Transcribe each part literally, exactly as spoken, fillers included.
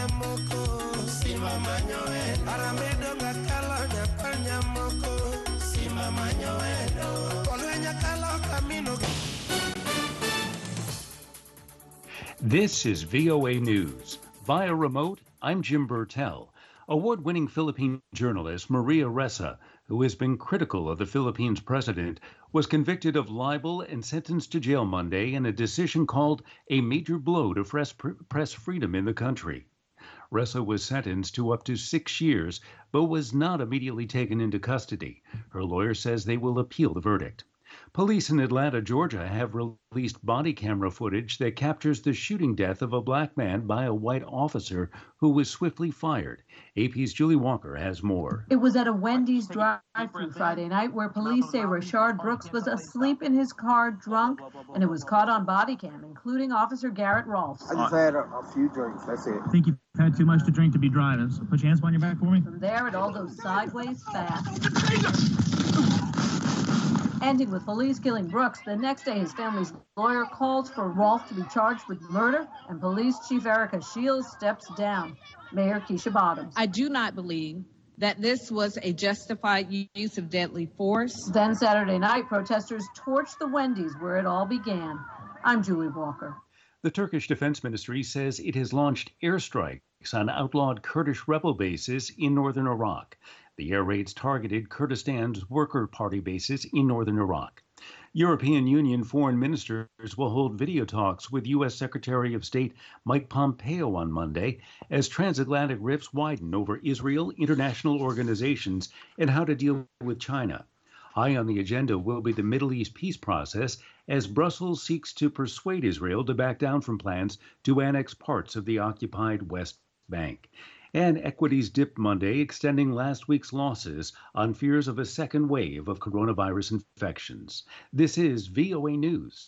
This is V O A News. Via remote, I'm Jim Bertel. Award-winning Philippine journalist Maria Ressa, who has been critical of the Philippines president, was convicted of libel and sentenced to jail Monday in a decision called a major blow to press freedom in the country. Ressa was sentenced to up to six years, but was not immediately taken into custody. Her lawyer says they will appeal the verdict. Police in Atlanta, Georgia, have released body camera footage that captures the shooting death of a black man by a white officer who was swiftly fired. A P's Julie Walker has more. It was at a Wendy's drive-thru Friday night where police say Rashard Brooks was asleep in his car drunk, and it was caught on body cam, including Officer Garrett Rolfs. I just had a, a few drinks, that's it. I think you've had too much to drink to be driving, so put your hands behind your back for me. From there, it all goes sideways fast. Ending with police killing Brooks, the next day his family's lawyer calls for Rolfe to be charged with murder, and police chief Erica Shields steps down. Mayor Keisha Bottoms. I do not believe that this was a justified use of deadly force. Then Saturday night, protesters torched the Wendy's where it all began. I'm Julie Walker. The Turkish Defense Ministry says it has launched airstrikes on outlawed Kurdish rebel bases in northern Iraq. The air raids targeted Kurdistan's Worker Party bases in northern Iraq. European Union foreign ministers will hold video talks with U S Secretary of State Mike Pompeo on Monday as transatlantic rifts widen over Israel, international organizations, and how to deal with China. High on the agenda will be the Middle East peace process as Brussels seeks to persuade Israel to back down from plans to annex parts of the occupied West Bank. And equities dipped Monday, extending last week's losses on fears of a second wave of coronavirus infections. This is V O A News.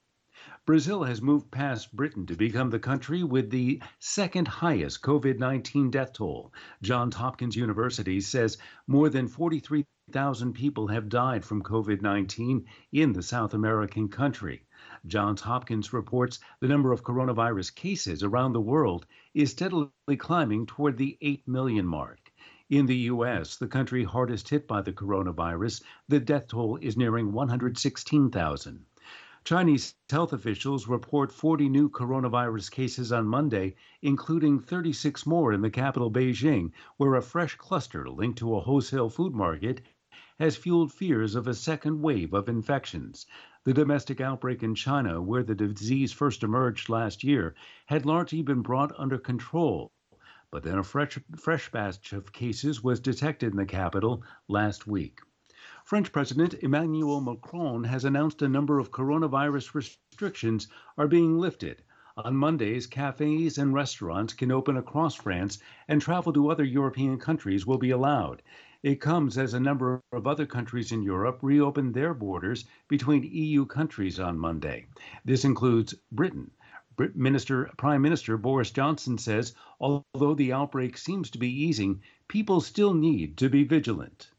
Brazil has moved past Britain to become the country with the second highest COVID nineteen death toll. Johns Hopkins University says more than forty-three thousand people have died from COVID nineteen in the South American country. Johns Hopkins reports the number of coronavirus cases around the world is steadily climbing toward the eight million mark. In the U S, the country hardest hit by the coronavirus, the death toll is nearing one hundred sixteen thousand. Chinese health officials report forty new coronavirus cases on Monday, including thirty-six more in the capital Beijing, where a fresh cluster linked to a wholesale food market has fueled fears of a second wave of infections. The domestic outbreak in China, where the disease first emerged last year, had largely been brought under control. But then a fresh, fresh batch of cases was detected in the capital last week. French President Emmanuel Macron has announced a number of coronavirus restrictions are being lifted. On Mondays, cafes and restaurants can open across France, and travel to other European countries will be allowed. It comes as a number of other countries in Europe reopened their borders between E U countries on Monday. This includes Britain. Brit- Minister, Prime Minister Boris Johnson says, although the outbreak seems to be easing, people still need to be vigilant.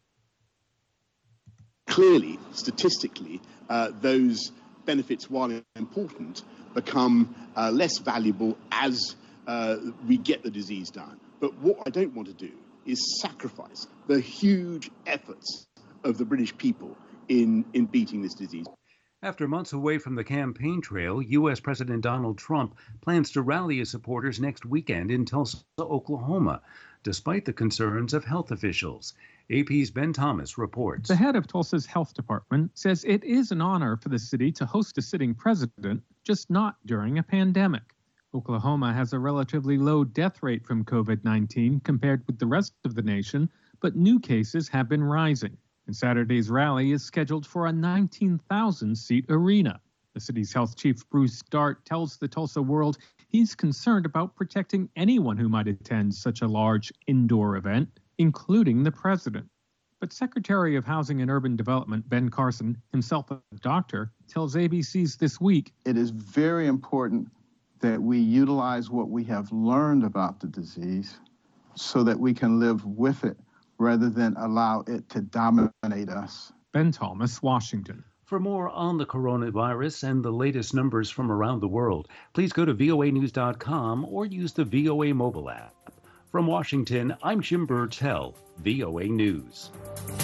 Clearly, statistically, uh, those benefits, while important, become uh, less valuable as uh, we get the disease down. But what I don't want to do is sacrifice the huge efforts of the British people in, in beating this disease. After months away from the campaign trail, U S President Donald Trump plans to rally his supporters next weekend in Tulsa, Oklahoma, despite the concerns of health officials. A P's Ben Thomas reports. The head of Tulsa's health department says it is an honor for the city to host a sitting president, just not during a pandemic. Oklahoma has a relatively low death rate from COVID nineteen compared with the rest of the nation, but new cases have been rising. And Saturday's rally is scheduled for a nineteen thousand seat arena. The city's health chief, Bruce Dart, tells the Tulsa World he's concerned about protecting anyone who might attend such a large indoor event, including the president. But Secretary of Housing and Urban Development Ben Carson, himself a doctor, tells A B C's This Week, it is very important that we utilize what we have learned about the disease so that we can live with it rather than allow it to dominate us. Ben Thomas, Washington. For more on the coronavirus and the latest numbers from around the world, please go to V O A news dot com or use the V O A mobile app. From Washington, I'm Jim Burtell, V O A News.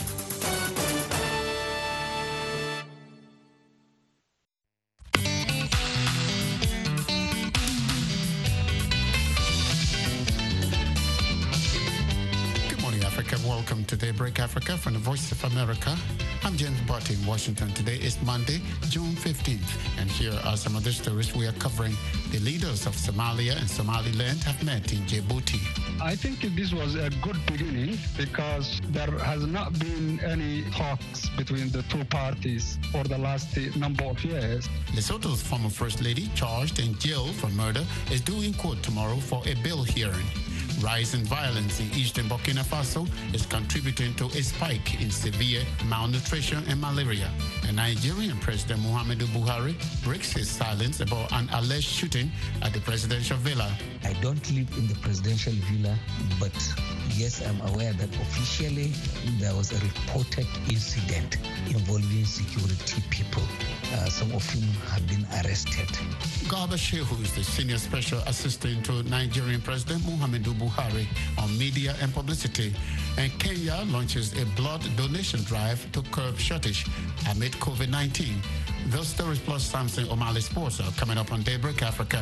Welcome to Daybreak Africa from the Voice of America. I'm James Barty in Washington. Today is Monday, June fifteenth, and here are some of the stories we are covering. The leaders of Somalia and Somaliland have met in Djibouti. I think this was a good beginning because there has not been any talks between the two parties for the last number of years. Lesotho's former First Lady, charged and jailed for murder, is due in court tomorrow for a bail hearing. Rising violence in eastern Burkina Faso is contributing to a spike in severe malnutrition and malaria. And Nigerian President Muhammadu Buhari breaks his silence about an alleged shooting at the presidential villa. I don't live in the presidential villa, but yes, I'm aware that officially there was a reported incident involving security people, uh, some of whom have been arrested. Garba Shehu is the senior special assistant to Nigerian President Muhammadu Buhari on media and publicity. And Kenya launches a blood donation drive to curb shortage amid COVID nineteen. Those stories plus Samson O'Malley Sports are coming up on Daybreak Africa.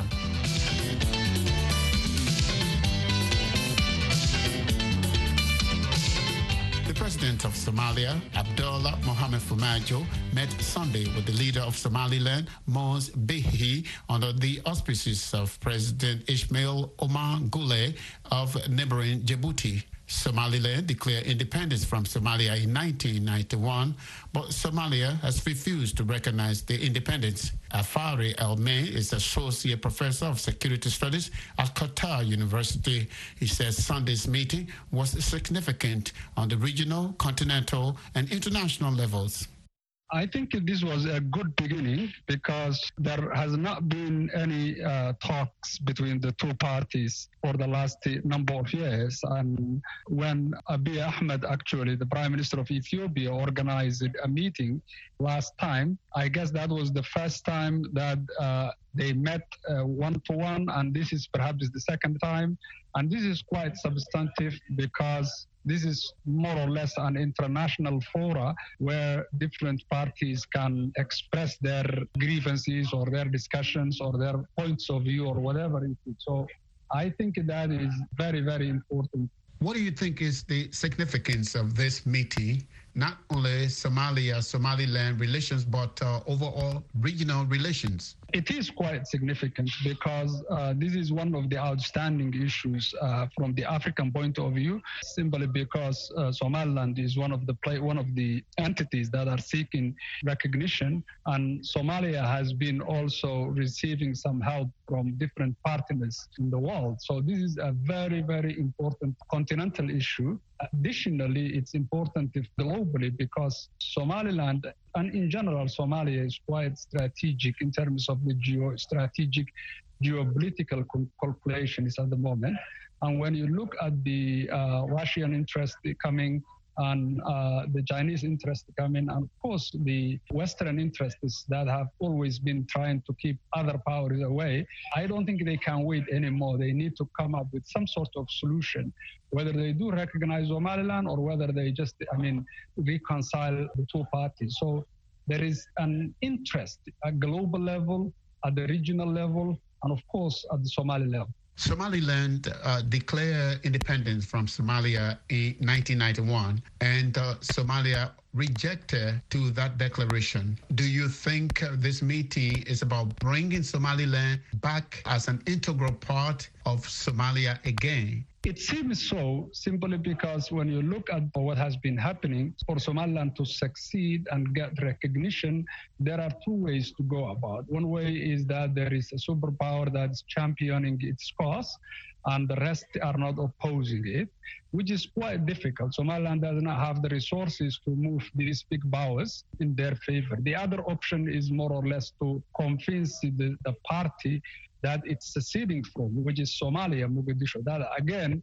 The President of Somalia, Abdullah Mohamed Farmajo, met Sunday with the leader of Somaliland, Mose Bihi, under the auspices of President Ismail Omar Guelleh of neighboring Djibouti. Somaliland declared independence from Somalia in nineteen ninety-one, but Somalia has refused to recognize the independence. Afari El-May is Associate Professor of Security Studies at Qatar University. He says Sunday's meeting was significant on the regional, continental, and international levels. I think this was a good beginning because there has not been any uh, talks between the two parties for the last number of years. And when Abiy Ahmed, actually the Prime Minister of Ethiopia, organized a meeting last time, I guess that was the first time that uh, they met uh, one-to-one, and this is perhaps the second time. And this is quite substantive because this is more or less an international fora where different parties can express their grievances or their discussions or their points of view or whatever it is. So I think that is very, very important. What do you think is the significance of this meeting, not only Somalia, Somaliland relations, but uh, overall regional relations? It is quite significant because uh, this is one of the outstanding issues uh, from the African point of view, simply because uh, Somaliland is one of the play, one of the entities that are seeking recognition, and Somalia has been also receiving some help from different partners in the world. So this is a very, very important continental issue. Additionally, it's important globally because Somaliland and in general Somalia is quite strategic in terms of the geo-strategic geopolitical calculations at the moment. And when you look at the uh, Russian interest coming and uh, the Chinese interest coming, and of course the Western interests that have always been trying to keep other powers away, I don't think they can wait anymore. They need to come up with some sort of solution, whether they do recognize Somaliland or whether they just, I mean, reconcile the two parties. So there is an interest at global level, at the regional level, and of course at the Somali level. Somaliland uh, declared independence from Somalia in nineteen ninety-one, and uh, Somalia rejected to that declaration. Do you think uh, this meeting is about bringing Somaliland back as an integral part of Somalia again? It seems so, simply because when you look at what has been happening, for Somaliland to succeed and get recognition, there are two ways to go about. One way is that there is a superpower that's championing its cause, and the rest are not opposing it, which is quite difficult. Somaliland does not have the resources to move these big powers in their favor. The other option is more or less to convince the, the party that it's seceding from, which is Somalia, Mogadishu. That again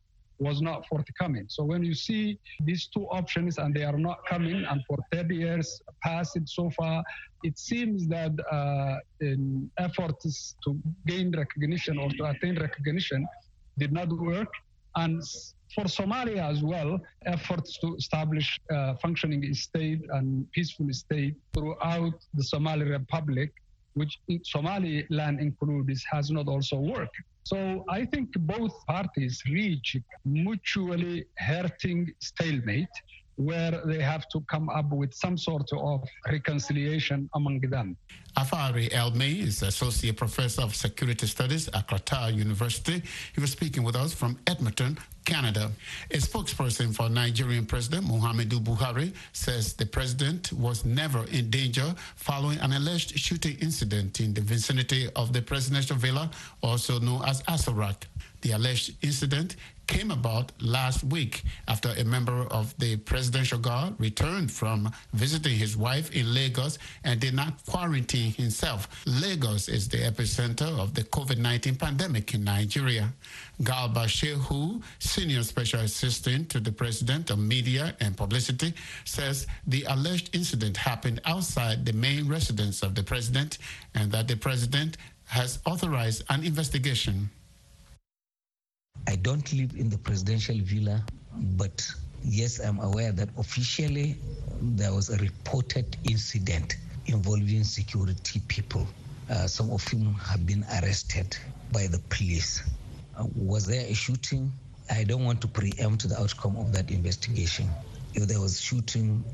was not forthcoming. So when you see these two options and they are not coming, and for thirty years passed so far, it seems that uh, in efforts to gain recognition or to attain recognition did not work. And for Somalia as well, efforts to establish a functioning state and peaceful state throughout the Somali Republic, which Somaliland includes, has not also worked. So I think both parties reach mutually hurting stalemate where they have to come up with some sort of reconciliation among them. Afari Elmi is Associate Professor of Security Studies at Qatar University. He was speaking with us from Edmonton, Canada. A spokesperson for Nigerian President Muhammadu Buhari says the president was never in danger following an alleged shooting incident in the vicinity of the presidential villa, also known as Asarak. The alleged incident came about last week after a member of the Presidential Guard returned from visiting his wife in Lagos and did not quarantine himself. Lagos is the epicenter of the COVID nineteen pandemic in Nigeria. Galba Shehu, Senior Special Assistant to the President of Media and Publicity, says the alleged incident happened outside the main residence of the president and that the president has authorized an investigation. I don't live in the presidential villa, but yes, I'm aware that officially there was a reported incident involving security people, uh, some of whom have been arrested by the police. Uh, was there a shooting? I don't want to preempt the outcome of that investigation. If there was shooting,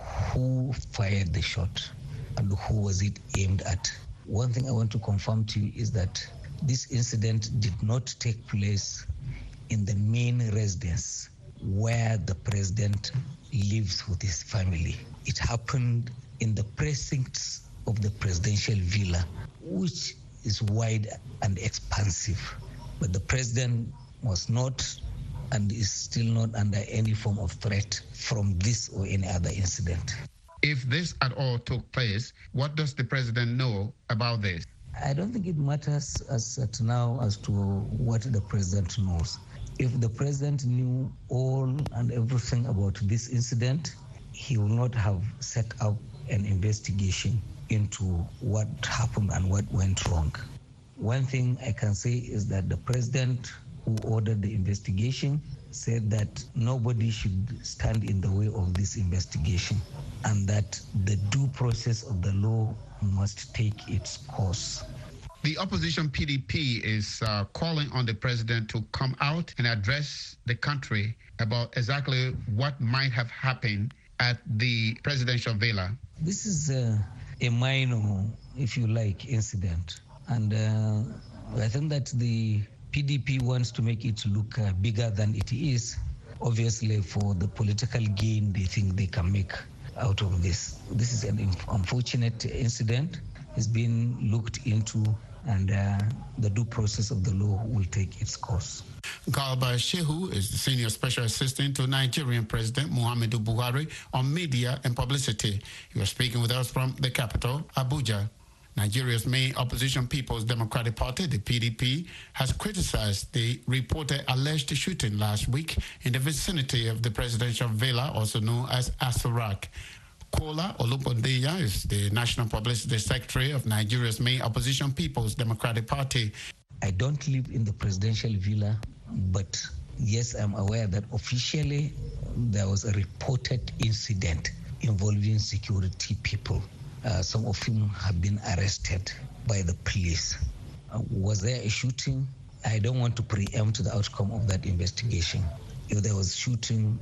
who fired the shot and who was it aimed at? One thing I want to confirm to you is that this incident did not take place in the main residence where the president lives with his family. It happened in the precincts of the presidential villa, which is wide and expansive. But the president was not and is still not under any form of threat from this or any other incident. If this at all took place, what does the president know about this? I don't think it matters as at now as to what the president knows. If the president knew all and everything about this incident, he will not have set up an investigation into what happened and what went wrong. One thing I can say is that the president who ordered the investigation said that nobody should stand in the way of this investigation and that the due process of the law must take its course. The opposition P D P is uh, calling on the president to come out and address the country about exactly what might have happened at the presidential villa. This is uh, a minor, if you like, incident. And uh, I think that the P D P wants to make it look uh, bigger than it is. Obviously, for the political gain they think they can make out of this. This is an unfortunate incident. It's been looked into, and uh, the due process of the law will take its course. Galba Shehu is the Senior Special Assistant to Nigerian President Muhammadu Buhari on media and publicity. He was speaking with us from the capital, Abuja. Nigeria's main opposition People's Democratic Party, the P D P, has criticized the reported alleged shooting last week in the vicinity of the presidential villa, also known as Asarak. Kola Olupondeya is the National Publicity Secretary of Nigeria's main opposition People's Democratic Party. I don't live in the presidential villa, but yes, I'm aware that officially there was a reported incident involving security people, uh, some of whom have been arrested by the police. Uh, was there a shooting? I don't want to preempt the outcome of that investigation. If there was shooting,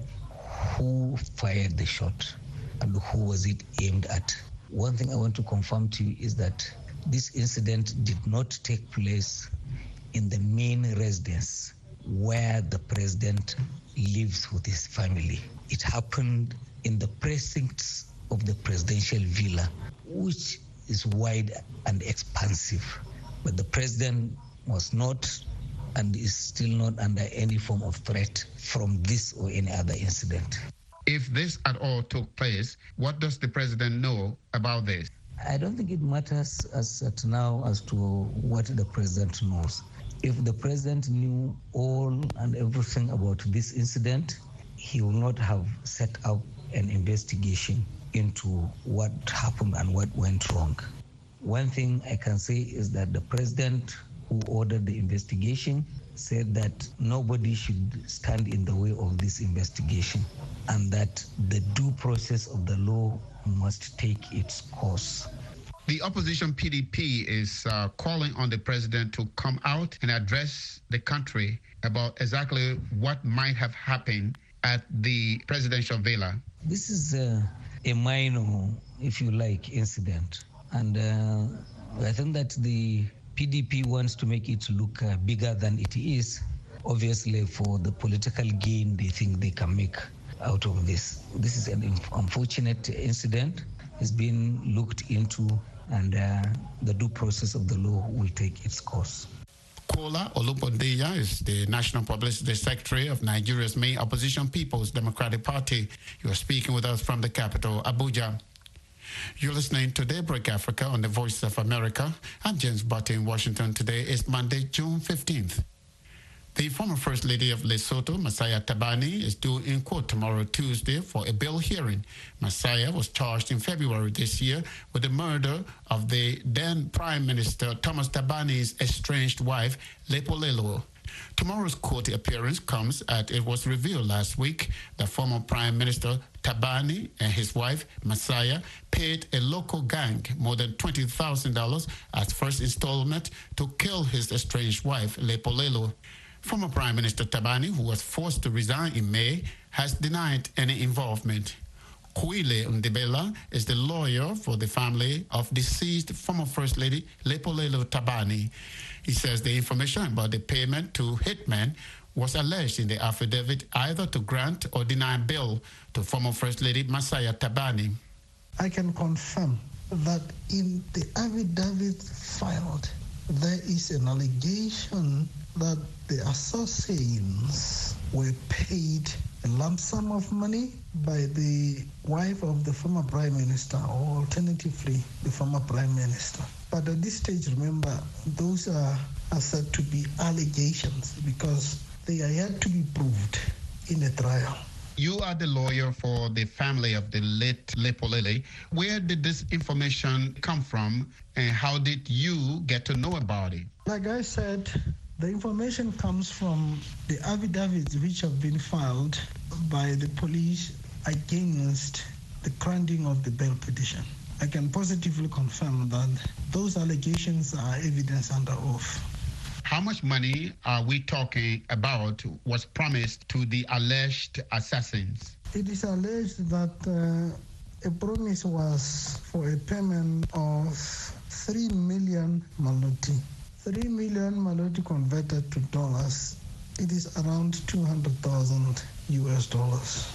who fired the shot and who was it aimed at? One thing I want to confirm to you is that this incident did not take place in the main residence where the president lives with his family. It happened in the precincts of the presidential villa, which is wide and expansive. But the president was not and is still not under any form of threat from this or any other incident. If this at all took place, what does the president know about this? I don't think it matters as at now as to what the president knows. If the president knew all and everything about this incident, he would not have set up an investigation into what happened and what went wrong. One thing I can say is that the president who ordered the investigation said that nobody should stand in the way of this investigation and that the due process of the law must take its course. The opposition P D P is uh, calling on the president to come out and address the country about exactly what might have happened at the presidential villa. This is uh, a minor, if you like, incident. And uh, I think that the P D P wants to make it look uh, bigger than it is. Obviously, for the political gain they think they can make out of this. This is an unfortunate incident. It's been looked into, and uh, the due process of the law will take its course. Kola Olupondeya is the National Publicity Secretary of Nigeria's main opposition, People's Democratic Party. You are speaking with us from the capital, Abuja. You're listening to Daybreak Africa on the Voice of America. I'm James Butte in Washington. Today is Monday, June fifteenth. The former First Lady of Lesotho, Masaia Thabane, is due in court tomorrow, Tuesday, for a bail hearing. Masaia was charged in February this year with the murder of the then Prime Minister Thomas Thabane's estranged wife, Lepolelo. Tomorrow's court appearance comes as it was revealed last week that former Prime Minister Thabane and his wife, Masaia, paid a local gang more than twenty thousand dollars as first installment to kill his estranged wife, Lepolelo. Former Prime Minister Thabane, who was forced to resign in May, has denied any involvement. Kwile Ndebela is the lawyer for the family of deceased former First Lady Lepolelo Thabane. He says the information about the payment to hitmen was alleged in the affidavit either to grant or deny bail to former First Lady Masaia Thabane. I can confirm that in the affidavit filed, there is an allegation that the assassins were paid a lump sum of money by the wife of the former Prime Minister, or alternatively, the former Prime Minister. But at this stage, remember, those are, are said to be allegations because they are yet to be proved in a trial. You are the lawyer for the family of the late Lepolelo. Where did this information come from, and how did you get to know about it? Like I said, the information comes from the affidavits which have been filed by the police against the granting of the bail petition. I can positively confirm that those allegations are evidence under oath. How much money are we talking about was promised to the alleged assassins? It is alleged that uh, a promise was for a payment of three million maloti. three million maloti converted to dollars, it is around two hundred thousand U S dollars.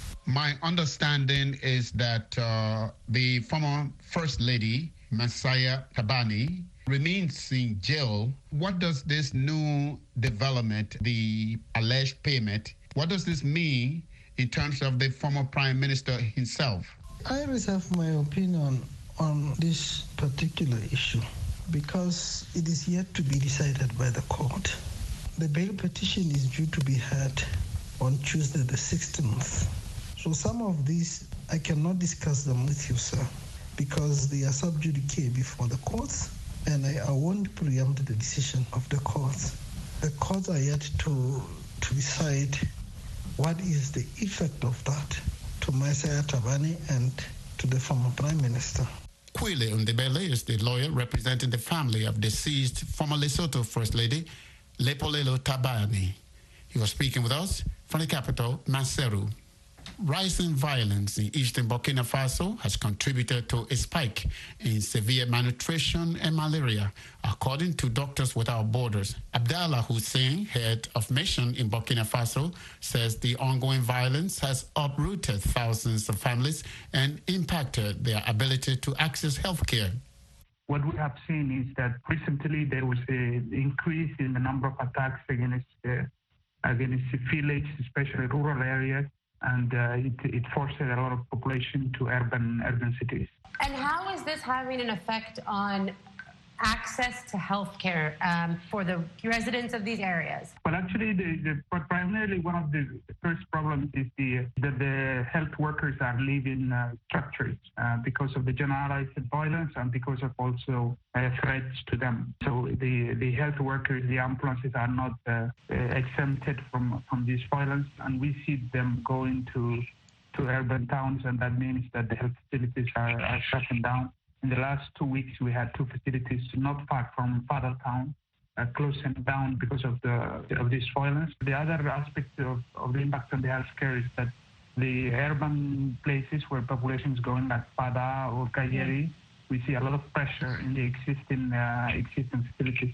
My understanding is that uh, the former First Lady, Masaia Thabane, remains in jail. What does this new development, the alleged payment, what does this mean in terms of the former Prime Minister himself? I reserve my opinion on this particular issue because it is yet to be decided by the court. The bail petition is due to be heard on Tuesday the sixteenth. So some of these, I cannot discuss them with you, sir, because they are sub judice before the courts, and I, I won't preempt the decision of the courts. The courts are yet to, to decide what is the effect of that to Masaia Thabane and to the former Prime Minister. Kwile Ndebele is the lawyer representing the family of deceased former Lesotho First Lady Lepolelo Thabane. He was speaking with us from the capital, Maseru. Rising violence in eastern Burkina Faso has contributed to a spike in severe malnutrition and malaria, according to Doctors Without Borders. Abdallah Hussein, head of mission in Burkina Faso, says the ongoing violence has uprooted thousands of families and impacted their ability to access health care. What we have seen is that recently there was an increase in the number of attacks against, uh, against villages, especially rural areas, and uh, it, it forced a lot of population to urban urban cities. And how is this having an effect on access to health care um, for the residents of these areas? Well, actually, the, the, primarily one of the first problems is the, that the health workers are leaving uh, structures uh, because of the generalized violence and because of also uh, threats to them. So the, the health workers, the ambulances are not uh, uh, exempted from, from this violence, and we see them going to, to urban towns, and that means that the health facilities are, are shutting down. In the last two weeks, we had two facilities not far from Fadal town uh, closing down because of the of this violence. The other aspect of, of the impact on the healthcare is that the urban places where population is going, like Fada or Kayeri, we see a lot of pressure in the existing uh, existing facilities.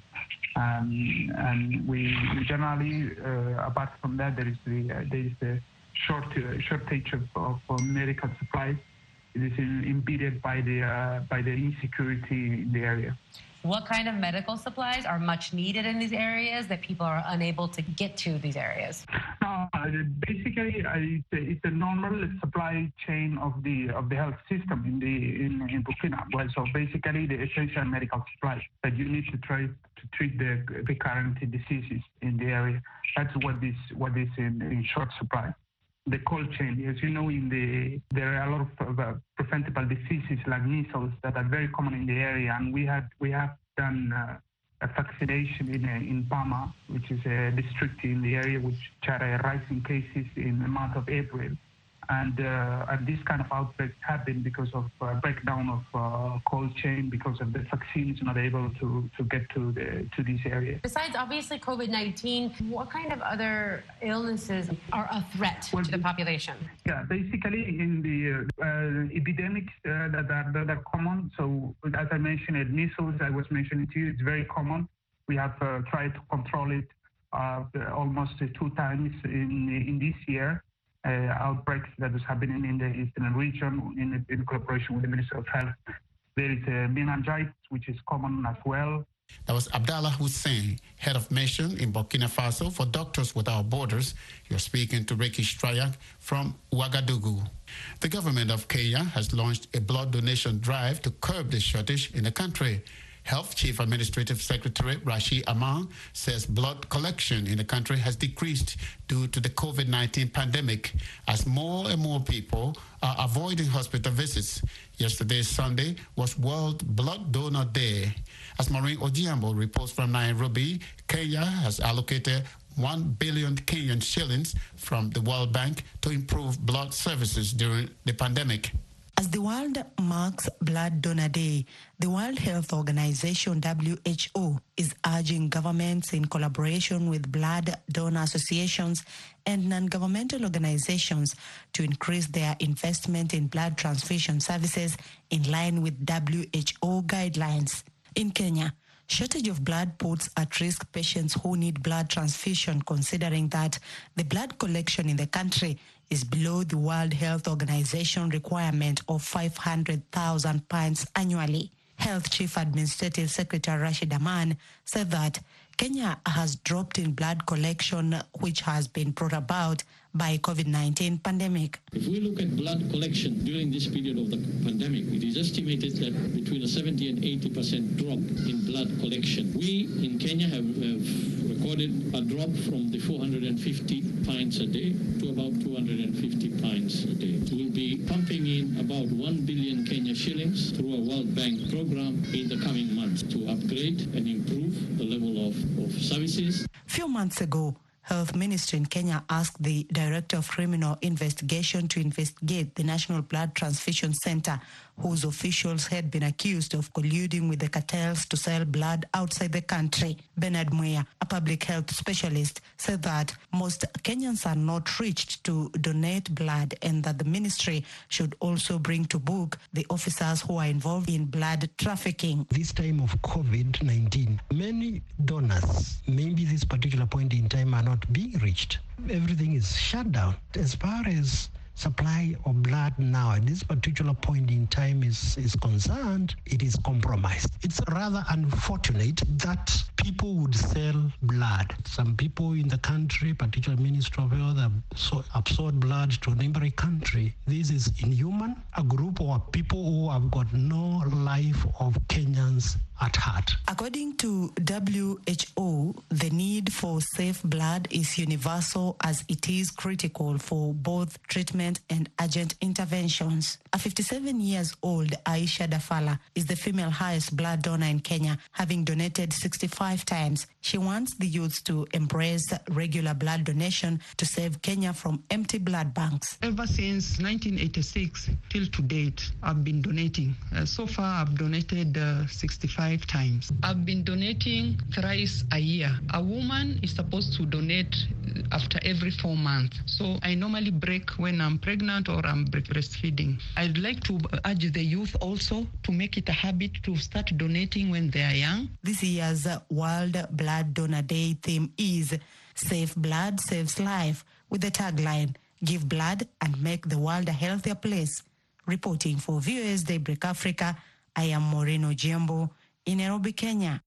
Um, and we generally, uh, apart from that, there is the uh, there is the short uh, shortage of, of medical supplies. It is impeded by the uh, by the insecurity in the area. What kind of medical supplies are much needed in these areas that people are unable to get to these areas? No, uh, basically, uh, it's, a, it's a normal supply chain of the of the health system in the in, in Burkina. Well, so basically, the essential medical supplies that you need to try to treat the recurrent diseases in the area. That's what this what is in, in short supply. The cold chain, as you know, in the there are a lot of uh, preventable diseases like measles that are very common in the area, and we had we have done uh, a vaccination in uh, in Bama, which is a district in the area which had a rising cases in the month of April, and uh, and this kind of outbreak happened because of uh, breakdown of uh, cold chain because of the vaccines not able to, to get to the to these areas. Besides, obviously, COVID nineteen, what kind of other illnesses are a threat well, to the population? Yeah, basically in the uh, epidemics uh, that are that are common. So as I mentioned, measles, I was mentioning to you, it's very common. We have uh, tried to control it uh, almost two times in in this year. Uh, outbreaks that is happening in the eastern region in, in collaboration with the Ministry of Health. There is uh, meningitis, which is common as well. That was Abdallah Hussein, head of mission in Burkina Faso for Doctors Without Borders. You're speaking to Ricky Strayak from Ouagadougou. The government of Kenya has launched a blood donation drive to curb the shortage in the country. Health Chief Administrative Secretary Rashid Aman says blood collection in the country has decreased due to the COVID nineteen pandemic as more and more people are avoiding hospital visits. Yesterday, Sunday, was World Blood Donor Day. As Maureen Ojiambo reports from Nairobi, Kenya has allocated one billion Kenyan shillings from the World Bank to improve blood services during the pandemic. As the world marks Blood Donor Day, the World Health Organization, W H O, is urging governments in collaboration with blood donor associations and non-governmental organizations to increase their investment in blood transfusion services in line with W H O guidelines. In Kenya, shortage of blood puts at risk patients who need blood transfusion, considering that the blood collection in the country is below the World Health Organization requirement of five hundred thousand pints annually. Health Chief Administrative Secretary Rashid Aman said that Kenya has dropped in blood collection, which has been brought about by COVID nineteen pandemic. If we look at blood collection during this period of the pandemic, it is estimated that between a seventy and eighty percent drop in blood collection. We in Kenya have, have recorded a drop from the four hundred fifty pints a day to about two hundred fifty pints a day. We'll be pumping in about one billion Kenya shillings through a World Bank program in the coming months to upgrade and improve the level of, of services. Few months ago, Health Ministry in Kenya asked the Director of Criminal Investigation to investigate the National Blood Transfusion Center, whose officials had been accused of colluding with the cartels to sell blood outside the country. Bernard Mwea, a public health specialist, said that most Kenyans are not reached to donate blood and that the ministry should also bring to book the officers who are involved in blood trafficking. This time of COVID nineteen, many donors, maybe this particular point in time, are not being reached. Everything is shut down. As far as supply of blood now at this particular point in time is, is concerned, it is compromised. It's rather unfortunate that people would sell blood. Some people in the country, particularly Ministry of Health, have so absorbed blood to a neighboring country. This is inhuman. A group of people who have got no life of Kenyans at heart. According to W H O, the need for safe blood is universal as it is critical for both treatment and urgent interventions. A fifty-seven years old Aisha Dafala is the female highest blood donor in Kenya, having donated sixty-five times. She wants the youth to embrace regular blood donation to save Kenya from empty blood banks. Ever since nineteen eighty-six till to date, I've been donating. Uh, so far, I've donated uh, sixty-five times. I've been donating thrice a year. A woman is supposed to donate after every four months. So I normally break when I'm pregnant or I'm breastfeeding. I'd like to urge the youth also to make it a habit to start donating when they are young. This year's World Blood Donor Day theme is Safe Blood Saves Life, with the tagline, Give blood and make the world a healthier place. Reporting for V O A's Daybreak Africa, I am Maureen Ojiambo in Nairobi, Kenya.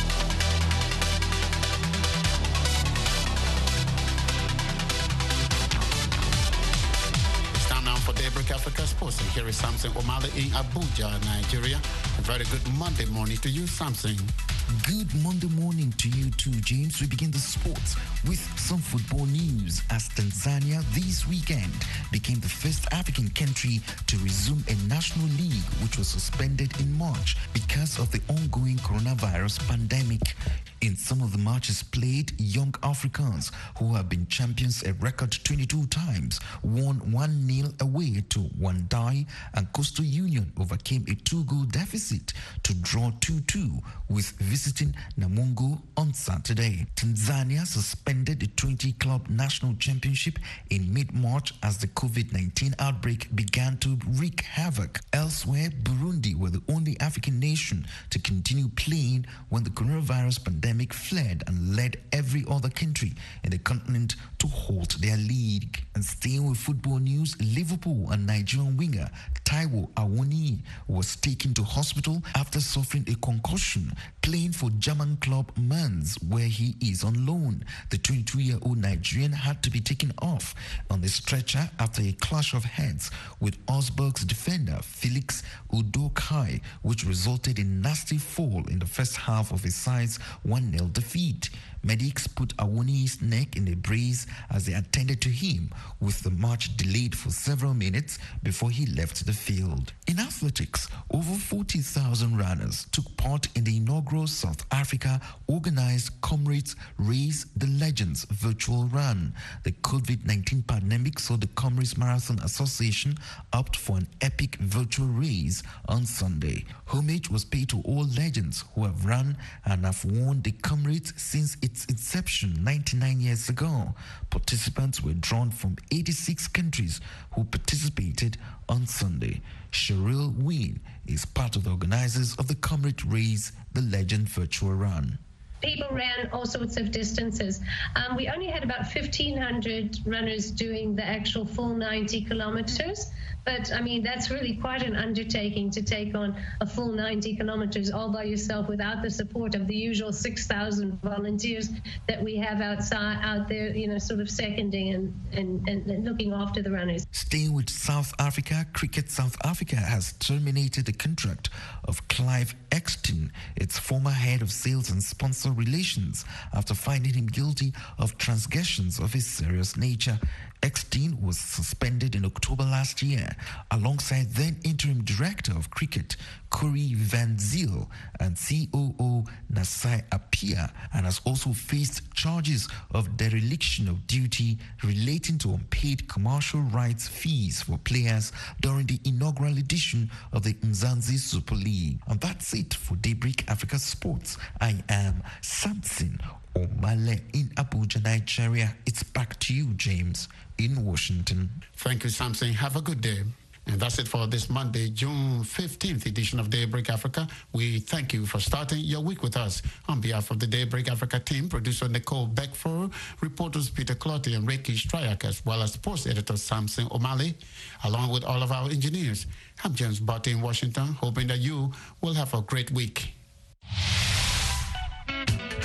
It's time now for Daybreak Africa Sports, and here is Samson Omale in Abuja, Nigeria. A very good Monday morning to you, Samson. Good Monday morning to you too, James. We begin the sports with some football news, as Tanzania this weekend became the first African country to resume a national league which was suspended in March because of the ongoing coronavirus pandemic. In some of the matches played, Young Africans, who have been champions a record twenty-two times, won one nil away to Wandai, and Coastal Union overcame a two-goal deficit to draw two two with visiting Namungo on Saturday. Tanzania suspended the twenty-club national championship in mid-March as the COVID nineteen outbreak began to wreak havoc. Elsewhere, Burundi were the only African nation to continue playing when the coronavirus pandemic fled and led every other country in the continent to halt their league. And staying with football news, Liverpool and Nigerian winger Taiwo Awoniyi was taken to hospital after suffering a concussion playing for German club Mainz, where he is on loan. The twenty-two-year-old Nigerian had to be taken off on the stretcher after a clash of heads with Augsburg's defender Felix Udokai, which resulted in nasty fall in the first half of his side's one nil defeat. Medics put Awoniyi's neck in a brace as they attended to him, with the match delayed for several minutes before he left the field. In athletics, over forty thousand runners took part in the inaugural South Africa organized Comrades Race the Legends virtual run. The COVID nineteen pandemic saw the Comrades Marathon Association opt for an epic virtual race on Sunday. Homage was paid to all legends who have run and have won the Comrades since its inception ninety-nine years ago. Participants were drawn from eighty-six countries who participated on Sunday. Cheryl Wynne is part of the organizers of the Comrade Race the Legend virtual run. People ran all sorts of distances. Um, we only had about fifteen hundred runners doing the actual full ninety kilometers. But, I mean, that's really quite an undertaking to take on a full ninety kilometers all by yourself without the support of the usual six thousand volunteers that we have outside, out there, you know, sort of seconding and, and, and looking after the runners. Staying with South Africa, Cricket South Africa has terminated the contract of Clive Exton, its former head of sales and sponsor relations, after finding him guilty of transgressions of a serious nature. Exton was suspended in October last year alongside then interim director of cricket Corey Van Zyl and C O O Nasai Appiah, and has also faced charges of dereliction of duty relating to unpaid commercial rights fees for players during the inaugural edition of the Mzansi Super League. And that's it for Daybreak Africa Sports. I am Samson Omale in Abuja, Nigeria. It's back to you, James, in Washington. Thank you, Samson. Have a good day. And that's it for this Monday, June fifteenth edition of Daybreak Africa. We thank you for starting your week with us. On behalf of the Daybreak Africa team, producer Nicole Beckford, reporters Peter Clotty and Ricky Stryak, as well as sports editor Samson Omale, along with all of our engineers. I'm James Barty in Washington, hoping that you will have a great week.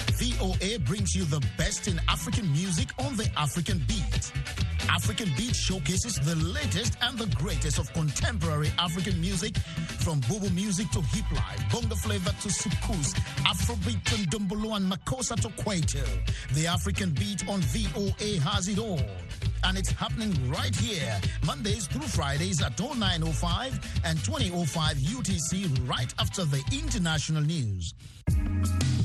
O A brings you the best in African music on the African Beat. African Beat showcases the latest and the greatest of contemporary African music, from Bobo music to hip life, bongo flavor to soukous, Afrobeat to Ndombolo and Makossa to Kwaito. The African Beat on V O A has it all. And it's happening right here, Mondays through Fridays at oh nine oh five and twenty oh five U T C, right after the international news.